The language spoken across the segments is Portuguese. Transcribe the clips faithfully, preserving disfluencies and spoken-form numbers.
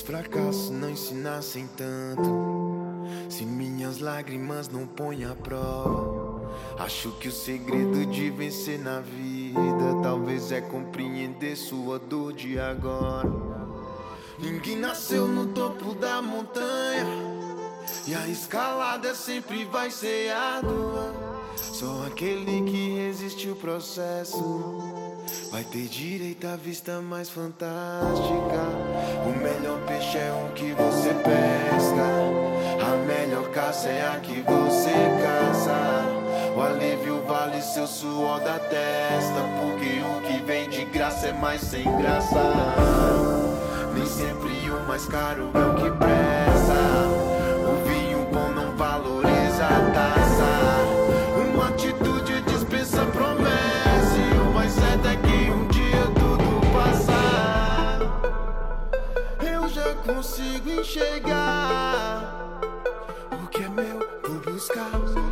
fracassos não ensinassem tanto, se minhas lágrimas não põem à prova, acho que o segredo de vencer na vida talvez é compreender sua dor de agora. Ninguém nasceu no topo da montanha e a escalada sempre vai ser árdua. Só aquele que resiste o processo vai ter direito à vista mais fantástica. O melhor peixe é o que você pesca, a melhor caça é a que você caça. O alívio vale seu suor da testa, porque o que vem de graça é mais sem graça. Nem sempre o mais caro é o que presta, o vinho bom não valoriza a taça. Uma atitude dispensa promessa, e o mais certo é que um dia tudo passar. Eu já consigo enxergar o que é meu, vou buscar.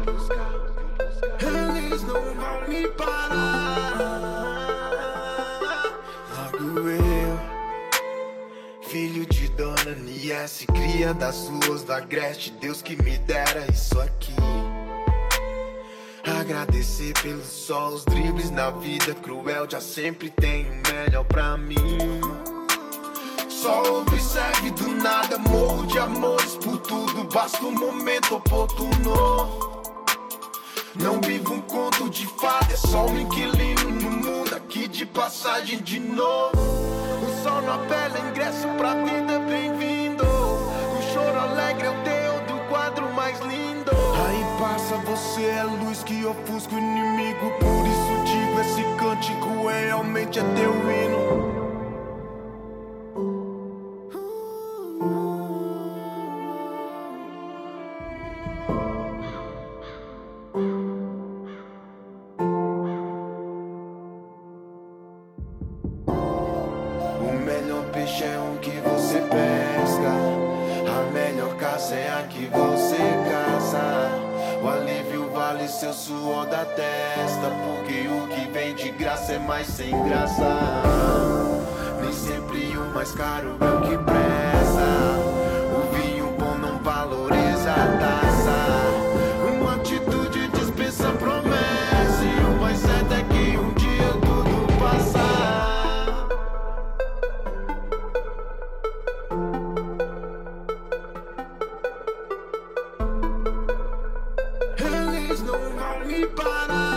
Eles não vão me parar. Logo eu, filho de Dona Niesse, cria das ruas da Agreste, Deus que me dera isso aqui. Agradecer pelo sol, os dribles na vida cruel, já sempre tem o melhor pra mim. Só observe do nada, morro de amores por tudo, basta um momento oportuno. Não vivo um conto de fada, é só um inquilino no mundo, aqui de passagem de novo. O sol na pele, ingresso pra vida, bem-vindo. O choro alegre é o teu do quadro mais lindo. Aí passa, você é luz que ofusca o inimigo, por isso digo, esse cântico é realmente é teu hino. O melhor peixe é o que você pesca, a melhor caça é a que você caça. O alívio vale seu suor da testa, porque o que vem de graça é mais sem graça. Nem sempre o mais caro é o que presta, o vinho bom não valoriza a taça. Uma atitude dispensa promessa, e o mais certo é que um dia tudo passar. Eles não vão me parar.